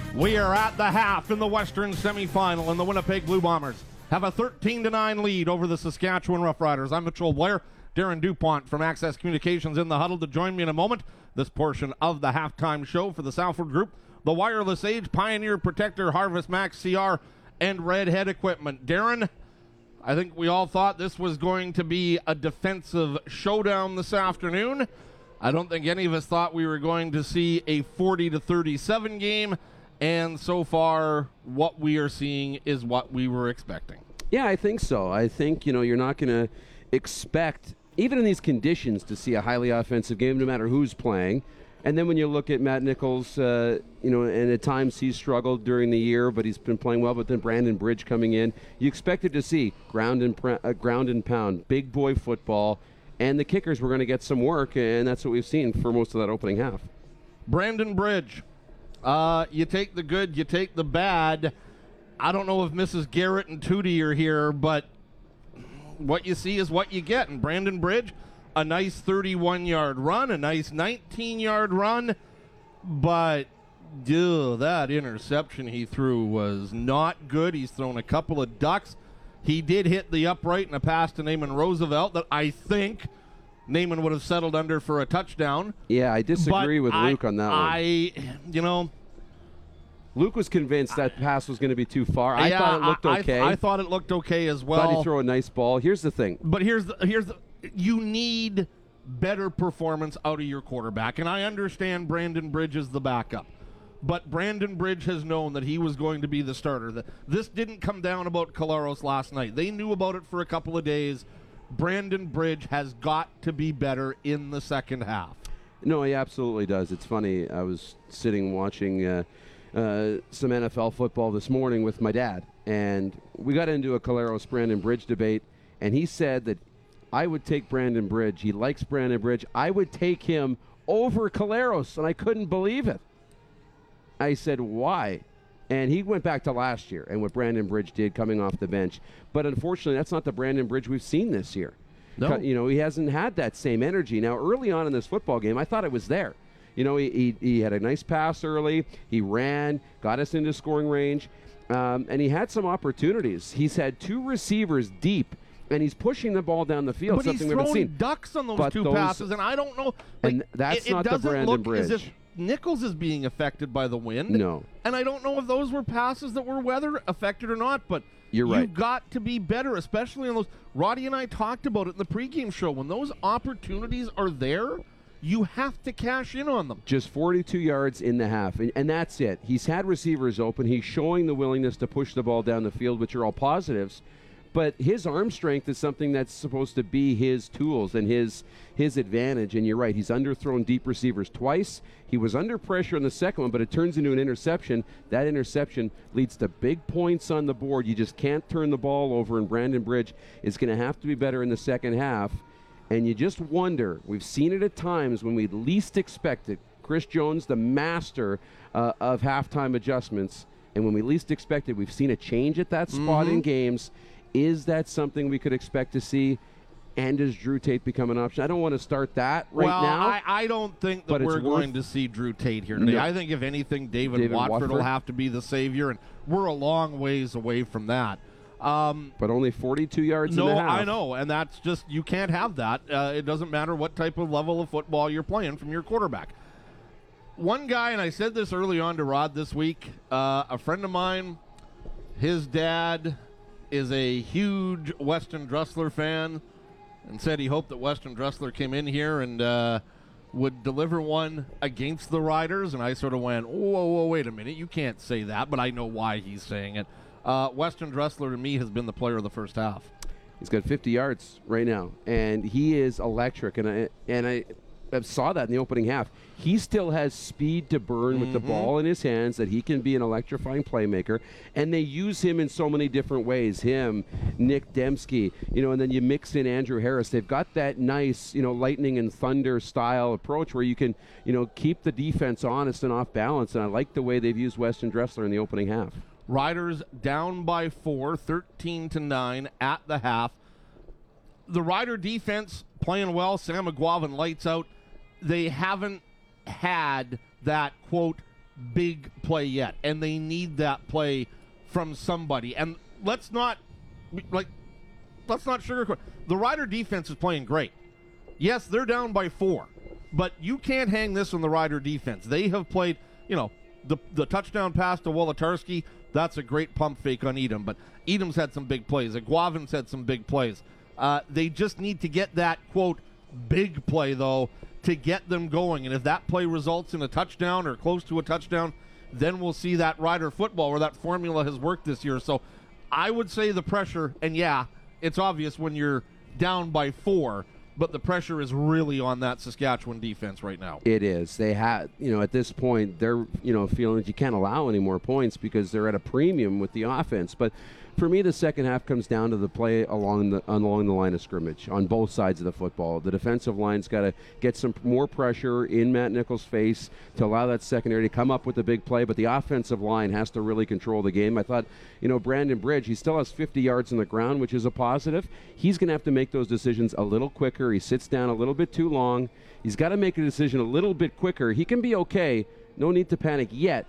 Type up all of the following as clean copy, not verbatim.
We are at the half in the Western semifinal, and the Winnipeg Blue Bombers have a 13-9 lead over the Saskatchewan Roughriders. I'm Mitchell Blair. Darren DuPont from Access Communications in the huddle to join me in a moment. This portion of the halftime show for the Salford Group, the Wireless Age, Pioneer Protector, Harvest Max CR, and Redhead Equipment. Darren, I think we all thought this was going to be a defensive showdown this afternoon. I don't think any of us thought we were going to see a 40-37 game. And so far, what we are seeing is what we were expecting. Yeah, I think so. I think, you're not going to expect, even in these conditions, to see a highly offensive game, no matter who's playing. And then when you look at Matt Nichols, and at times he's struggled during the year, but he's been playing well. But then Brandon Bridge coming in, you expected to see ground and pound, big boy football. And the kickers were going to get some work, and that's what we've seen for most of that opening half. Brandon Bridge. You take the good, you take the bad. I don't know if Mrs. Garrett and Tootie are here, but what you see is what you get. And Brandon Bridge, a nice 31-yard run, a nice 19-yard run, but that interception he threw was not good. He's thrown a couple of ducks. He did hit the upright in a pass to Naaman Roosevelt that I think Naaman would have settled under for a touchdown. Yeah, I disagree with Luke on that one. Luke was convinced that pass was going to be too far. I thought it looked okay. I thought it looked okay as well. Thought he threw a nice ball. Here's the thing. But you need better performance out of your quarterback, and I understand Brandon Bridge is the backup. But Brandon Bridge has known that he was going to be the starter. This didn't come down about Collaros last night. They knew about it for a couple of days. Brandon Bridge has got to be better in the second half. No, he absolutely does. It's funny. I was sitting watching some NFL football this morning with my dad, and we got into a Collaros-Brandon Bridge debate, and he said that I would take Brandon Bridge. He likes Brandon Bridge. I would take him over Collaros, and I couldn't believe it. I said, why? And he went back to last year and what Brandon Bridge did coming off the bench. But unfortunately, that's not the Brandon Bridge we've seen this year. No. He hasn't had that same energy. Now, early on in this football game, I thought it was there. He had a nice pass early. He ran, got us into scoring range, and he had some opportunities. He's had two receivers deep, and he's pushing the ball down the field. But something he's we haven't throwing seen. ducks on those two passes, and I don't know. And that's not the Brandon Bridge. As if Nichols is being affected by the wind. No. And I don't know if those were passes that were weather affected or not, but you've got to be better, especially on those. Roddy and I talked about it in the pregame show. When those opportunities are there, you have to cash in on them. Just 42 yards in the half, and that's it. He's had receivers open. He's showing the willingness to push the ball down the field, which are all positives. But his arm strength is something that's supposed to be his tools and his advantage. And you're right, he's underthrown deep receivers twice. He was under pressure in the second one, but it turns into an interception. That interception leads to big points on the board. You just can't turn the ball over, and Brandon Bridge is going to have to be better in the second half. And you just wonder, we've seen it at times when we least expect it. Chris Jones, the master of halftime adjustments, and when we least expect it, we've seen a change at that spot in games. Is that something we could expect to see? And does Drew Tate become an option? I don't want to start that now. I don't think that we're going to see Drew Tate here today. No. I think, if anything, David Watford will have to be the savior, and we're a long ways away from that. But only 42 yards in the half. I know, and that's just, you can't have that. It doesn't matter what type of level of football you're playing from your quarterback. One guy, and I said this early on to Rod this week, a friend of mine, his dad is a huge Weston Dressler fan, and said he hoped that Weston Dressler came in here and would deliver one against the Riders. And I sort of went, whoa, wait a minute. You can't say that, but I know why he's saying it. Weston Dressler, to me, has been the player of the first half. He's got 50 yards right now, and he is electric. And I saw that in the opening half. He still has speed to burn with the ball in his hands, that he can be an electrifying playmaker. And they use him in so many different ways. Him, Nick Dembski, and then you mix in Andrew Harris. They've got that nice, lightning and thunder style approach where you can, keep the defense honest and off balance. And I like the way they've used Weston Dressler in the opening half. Riders down by 4, 13-9 at the half. The Rider defense playing well. Sam McGuavin lights out. They haven't had that, quote, big play yet, and they need that play from somebody. And let's not sugarcoat. The Rider defense is playing great. Yes, they're down by 4, but you can't hang this on the Rider defense. They have played, the touchdown pass to Wolodarski, that's a great pump fake on Edom, but Edom's had some big plays. Aguavin's had some big plays. They just need to get that, quote, big play, though, to get them going. And if that play results in a touchdown or close to a touchdown, then we'll see that Rider football where that formula has worked this year. So I would say the pressure, and yeah, it's obvious when you're down by 4, but the pressure is really on that Saskatchewan defense right now. It is. They have, at this point, they're, feeling that you can't allow any more points because they're at a premium with the offense. But for me, the second half comes down to the play along the line of scrimmage on both sides of the football. The defensive line's got to get some more pressure in Matt Nichols' face to allow that secondary to come up with a big play, but the offensive line has to really control the game. I thought, Brandon Bridge, he still has 50 yards on the ground, which is a positive. He's going to have to make those decisions a little quicker. He sits down a little bit too long. He's got to make a decision a little bit quicker. He can be okay. No need to panic yet.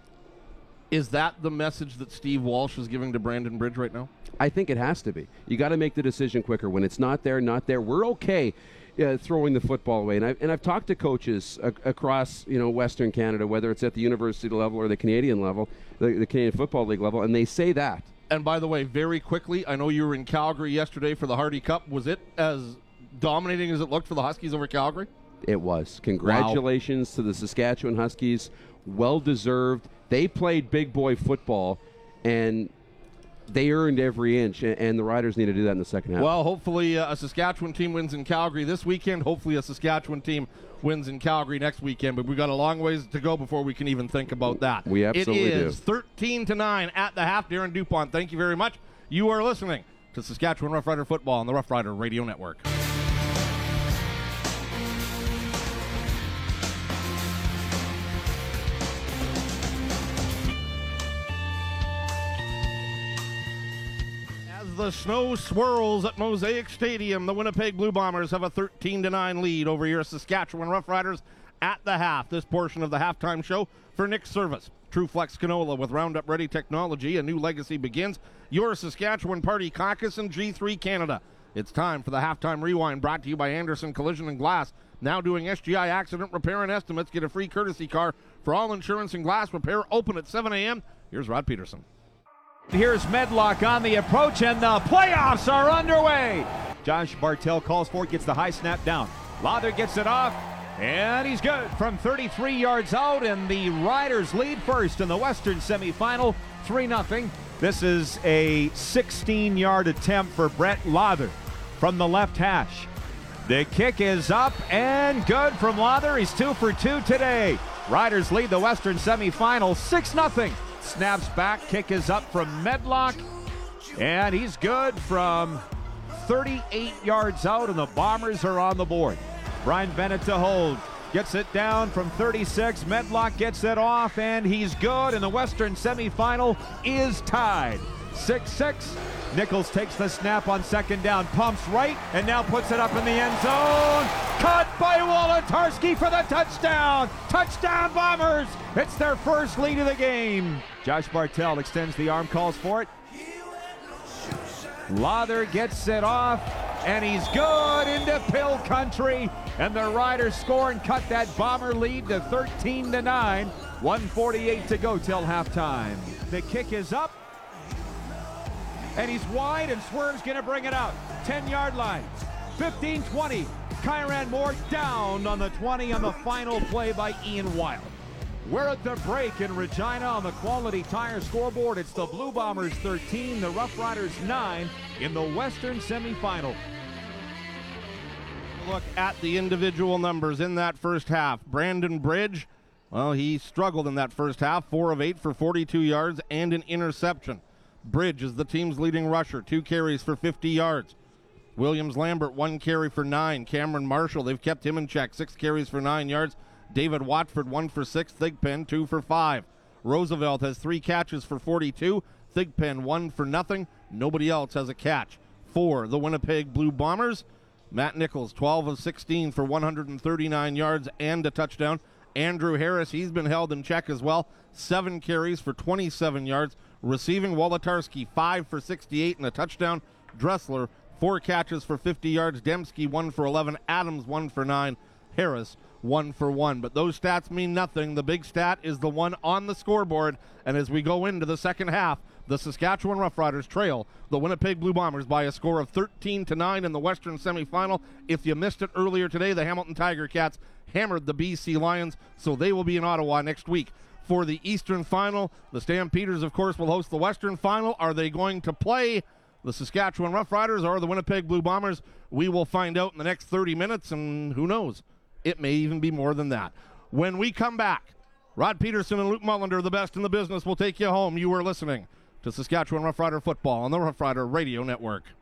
Is that the message that Steve Walsh is giving to Brandon Bridge right now? I think it has to be. You got to make the decision quicker. When it's not there, not there. We're okay throwing the football away. And I've talked to coaches across Western Canada, whether it's at the university level or the Canadian level, the Canadian Football League level, and they say that. And by the way, very quickly, I know you were in Calgary yesterday for the Hardy Cup. Was it as dominating as it looked for the Huskies over Calgary? It was. Congratulations to the Saskatchewan Huskies. Well-deserved. They played big boy football, and they earned every inch, and the Riders need to do that in the second half. Well, hopefully a Saskatchewan team wins in Calgary this weekend. Hopefully a Saskatchewan team wins in Calgary next weekend, but we've got a long ways to go before we can even think about that. We absolutely do. It is 13-9 at the half. Darren DuPont, thank you very much. You are listening to Saskatchewan Rough Rider football on the Rough Rider Radio Network. The snow swirls at Mosaic Stadium. The Winnipeg Blue Bombers have a 13-9 lead over your Saskatchewan Roughriders at the half. This portion of the halftime show for Nick's Service. TrueFlex Canola with Roundup Ready technology. A new legacy begins. Your Saskatchewan Party Caucus and G3 Canada. It's time for the halftime rewind, brought to you by Anderson Collision and Glass. Now doing SGI accident repair and estimates. Get a free courtesy car for all insurance and glass repair. Open at 7 a.m. Here's Rod Peterson. Here's Medlock on the approach, and the playoffs are underway. Josh Bartel calls for it, gets the high snap down. Lawther gets it off, and he's good from 33 yards out, and the Riders lead first in the Western semifinal, 3-0. This is a 16-yard attempt for Brett Lawther from the left hash. The kick is up and good from Lawther. He's 2 for 2 today. Riders lead the Western semifinal 6-0. Snaps back, kick is up from Medlock, and he's good from 38 yards out, and the Bombers are on the board. Brian Bennett to hold, gets it down from 36. Medlock gets it off, and he's good, and the Western semifinal is tied. 6-6. Nichols takes the snap on second down, pumps right, and now puts it up in the end zone. Caught by Wolodarski for the touchdown. Touchdown Bombers. It's their first lead of the game. Josh Bartel extends the arm, calls for it. Lawther gets it off, and he's good into Pill Country. And the Riders score and cut that Bomber lead to 13-9. 1:48 to go till halftime. The kick is up, and he's wide, and Swerve's going to bring it out. 10-yard line. 15-20. Kyran Moore down on the 20 on the final play by Ian Wild. We're at the break in Regina on the Quality Tire scoreboard. It's the Blue Bombers 13, the Rough Riders 9 in the Western semifinal. Look at the individual numbers in that first half. Brandon Bridge, well, he struggled in that first half. 4 of 8 for 42 yards and an interception. Bridge is the team's leading rusher, 2 carries for 50 yards. Williams Lambert, 1 carry for 9. Cameron Marshall, they've kept him in check, 6 carries for 9 yards. David Watford, 1 for 6. Thigpen, 2 for 5. Roosevelt has 3 catches for 42. Thigpen, 1 for nothing. Nobody else has a catch for the Winnipeg Blue Bombers. Matt Nichols, 12 of 16 for 139 yards and a touchdown. Andrew Harris, he's been held in check as well. 7 carries for 27 yards. Receiving, Wolodarski 5 for 68 and a touchdown. Dressler 4 catches for 50 yards. Dembski 1 for 11. Adams 1 for 9. Harris 1 for 1. But those stats mean nothing. The big stat is the one on the scoreboard. And as we go into the second half, the Saskatchewan Roughriders trail the Winnipeg Blue Bombers by a score of 13-9 in the Western semifinal. If you missed it earlier today, the Hamilton Tiger Cats hammered the BC Lions, so they will be in Ottawa next week for the Eastern Final. The Stampeders, of course, will host the Western Final. Are they going to play the Saskatchewan Roughriders or the Winnipeg Blue Bombers? We will find out in the next 30 minutes, and who knows? It may even be more than that. When we come back, Rod Peterson and Luke Mullender, the best in the business, will take you home. You are listening to Saskatchewan Roughrider football on the Roughrider Radio Network.